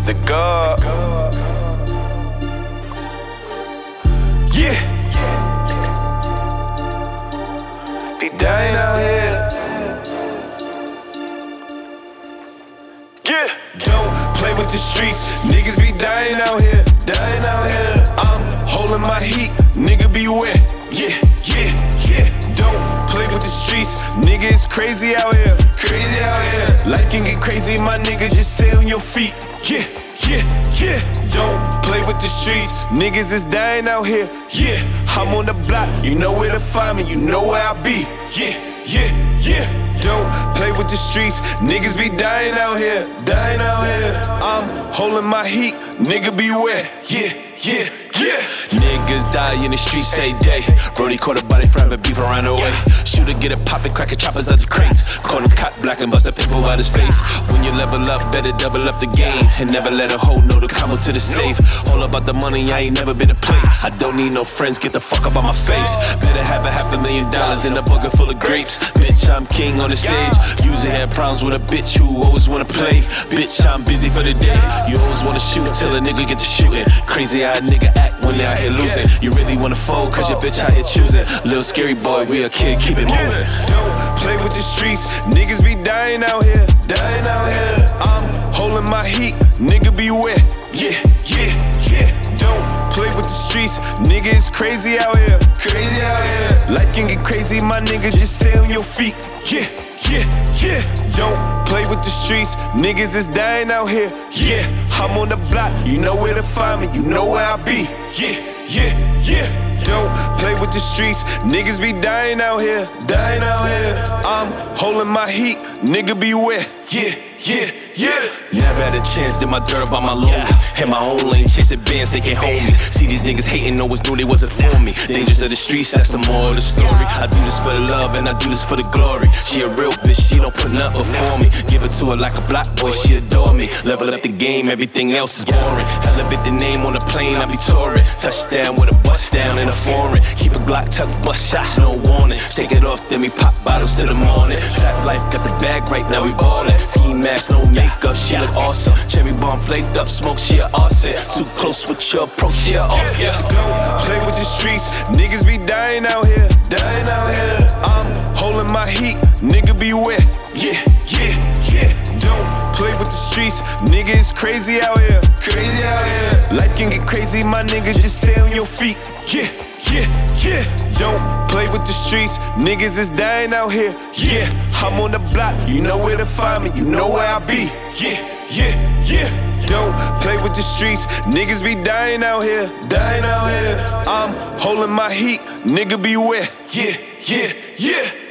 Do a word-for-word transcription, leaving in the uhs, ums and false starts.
The God. Yeah. They dying out here. Yeah. Don't play with the streets. Niggas be dying out here. Dying out here. I'm holding my heat. Nigga beware. Yeah, yeah, yeah. Don't play with the streets. Nigga, it's crazy out here. Crazy out here. Life can get crazy, my nigga. Just stay on your feet. Yeah, yeah, yeah. Don't play with the streets. Niggas is dying out here. Yeah, I'm on the block. You know where to find me. You know where I be. Yeah, yeah, yeah. Don't play with the streets. Niggas be dying out here. Dying out here. I'm holding my heat. Nigga beware. Yeah, yeah, yeah. Niggas die in the streets every day. Brody caught a body from a beef around the way. Shooter get it poppin', crackin' choppers out the crates. Call him cop black and bust a pimple out his face. When you level up, better double up the game. And never let a hoe know the combo to the safe. All about the money, I ain't never been a play. I don't need no friends, get the fuck up on my face. Better have a half a million dollars in a bucket full of grapes. Bitch, I'm king on the stage. Usually had problems with a bitch who always wanna play. Bitch, I'm busy for the day. You always wanna shoot till a nigga get to shooting. Crazy how a nigga act when they out here losing. You really wanna fold cause your bitch out here choosing. Little scary boy, we a kid, keep it moving. Don't play with the streets. Niggas be dying out here. Dying out here. I'm holding my heat. Nigga beware. Yeah, yeah, yeah. Don't play with the streets. Nigga, it's crazy out here. Crazy out here. Life can get crazy, my nigga. Just stay on your feet. Yeah, yeah, yeah. Don't play with the streets. Niggas is dying out here. Yeah, I'm on the block. You know where to find me. You know where I be. Yeah, yeah, yeah. Don't play with the streets. Niggas be dying out here. Dying out here. I'm holding my heat. Nigga beware. Yeah, yeah, yeah. Never had a chance, did my dirt about my lonely. Had my own lane, chasing bands, they can't hold me. See these niggas hating, always knew they wasn't for me. Dangers of the streets, that's the moral of the story. I do this for the love and I do this for the glory. She a real bitch, she don't put nothing before me. Give it to her like a block boy, she adore me. Level up the game, everything else is boring. Elevate the name on the plane, I be touring. Touchdown with a bust down in a foreign. Keep a Glock tucked, bust shots, no warning. Shake it off, then we pop bottles till the morning. Trap life, got the bag right now, we ballin'. Ski mask, no makeup, she look awesome. Cherry bomb flaked up, smoke, she a arson. Too close with your approach, she a off, yeah. Don't play with the streets. Niggas be dying out here. Dying out here. I'm holding my heat. Nigga beware. Yeah, yeah, yeah. Don't play with the streets. Nigga, it's crazy out here. Crazy out here. Life can get crazy, my nigga. Just stay on your feet. Yeah, yeah, yeah. Don't play with the streets. Niggas is dying out here. Yeah, I'm on the block. You know where to find me. You know where I be. Yeah, yeah, yeah. Don't play with the streets. Niggas be dying out here. Dying out here. I'm holding my heat. Nigga beware. Yeah, yeah, yeah.